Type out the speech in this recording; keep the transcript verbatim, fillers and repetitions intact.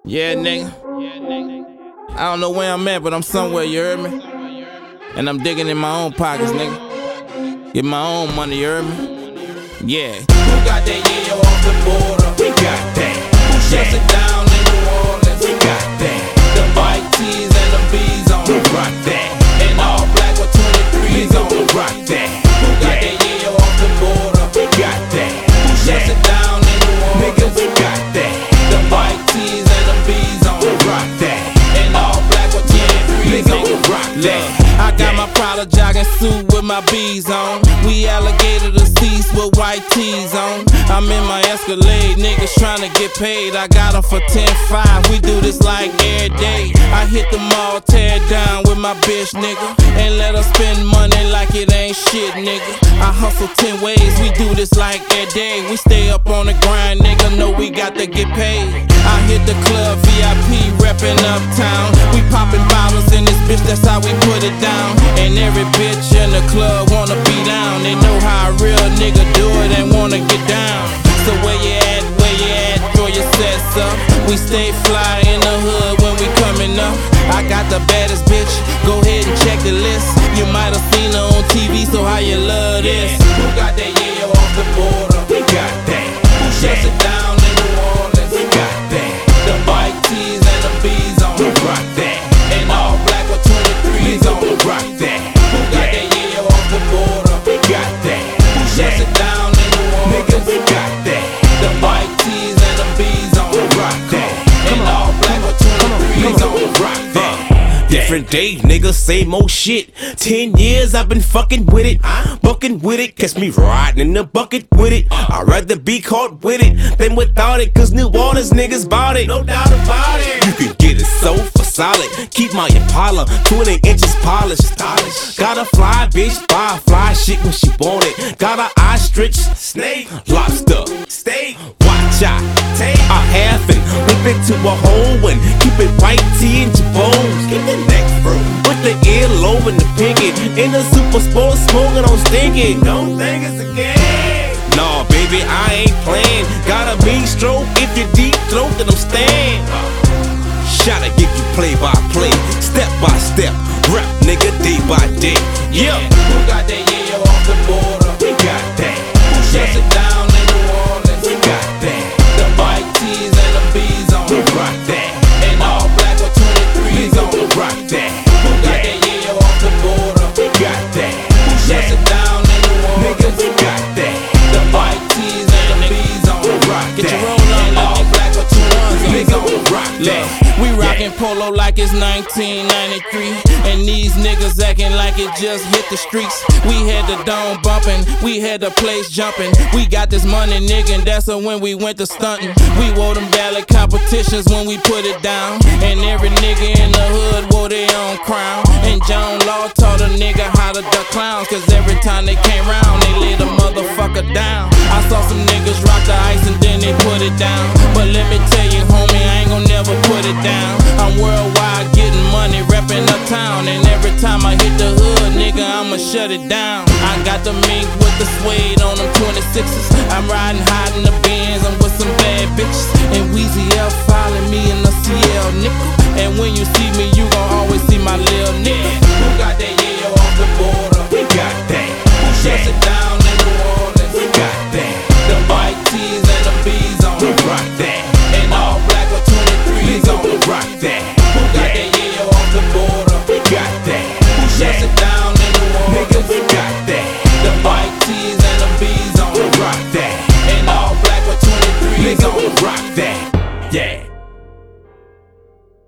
Yeah, nigga. I don't know where I'm at, but I'm somewhere, you heard me? And I'm digging in my own pockets, nigga. Get my own money, you heard me? Yeah. Who got that yayo off the border? We got that. Who shuts it down in New Orleans? We got that. The white tees and the bees on. We rock that. And all black with twenty-threes on. We rock that. Who got that yayo off the border? We got that. Who shuts it down in New Orleans? We got that. The white tees and the bees on. We rock that. And all black with twenty-threes on. We rock that. I got my Prada jogging suit with my bees on. We alligator the seats with white tees on. I'm in my Escalade, niggas tryna get paid. I got them for ten five, we do this like every day. I hit the mall, tear it down with my bitch, nigga, and let her spend money like it ain't shit, nigga. I hustle ten ways, we do this like every day. We stay up on the grind, nigga, know we got to get paid. I hit the club, V I P, reppin' uptown. We poppin' bottles in this bitch, that's how we put it down. And every bitch in the club wanna be down. They know how a real nigga do it and wanna get down. So where you at, where you at, throw your sets up. We stay fly in the hood when we coming up. I got the baddest bitch, go ahead and check the list. You might have seen her on T V, so how you love this? Who got that yayo off the border? We got that. Who shuts it down in New Orleans? We got that. The white tees and the bees on. We rock that. And all black with twenty-threes on. We rock that. Who got that yayo off the border? We got that. Who shuts it down in New Orleans? We got that. The white tees and the bees on. We rock that. And all black with twenty-threes on. We rock that. Different day, nigga, same old shit. Ten years I've been fucking with it, bucking with it. Catch me riding in the bucket with it. I'd rather be caught with it than without it, cause New Orleans niggas bought it. No doubt about it. You can get it so for solid. Keep my Impala twenty inches polished. Got a fly bitch, buy fly shit when she want it. Got a ostrich, snake, lobster, steak. Watch out, take a half and whip it to a hole and keep it white tea in your bones. Get the neck through with the earlobe and the pinky. In the super sport, smoking on stinky. Don't think it's a game. Nah, baby, I ain't playing. Got a mean stroke. If you deep throat, then I'm staying. Shot to give you play by play, step by step, rap nigga day by day. Yeah. Who got that yayo off the border? We got that. Who shuts it down in New Orleans? We got that. The white tees and the bees on. We rock that. And all black with twenty-threes on. We rock that. Who got that yayo off the border? We got that. Who shuts it down in New Orleans? We got that. The white tees and the bees on. We rock Get that. your roll on, and all black with twenty-threes on. We rock that. We rockin' polo like it's nineteen ninety-three, and these niggas acting like it just hit the streets. We had the dome bumpin', we had the place jumpin'. We got this money, nigga, and that's when we went to stuntin'. We wore them ballot competitions when we put it down, and every nigga in the hood wore their own crown. And John Law taught a nigga how to duck clowns, cause every time they came round, they laid a motherfucker down. I saw some niggas rock the ice and then they put it down, but let me tell you, homie, I ain't gon' never put it down. I'm worldwide getting money, reppin' uptown, and every time I hit the hood, nigga, I'ma shut it down. I got the mink with the suede on them twenty-sixes. I'm riding hot in the Benz, I'm with some bad bitches, and Weezy L following me in the C L nickel. And when you see me, you gon' always see my lil' nigga. Who got that yayo off the border? We got that. Who shuts it down in New Orleans? We got that. The white tees and the bees on. We rock that. And all black with twenty-threes on. We rock that. Who got that yayo off the border? We got that. Who shuts it down in New Orleans? We got that. The white tees and the bees on. We rock that. And all black with twenty-threes on. We rock that.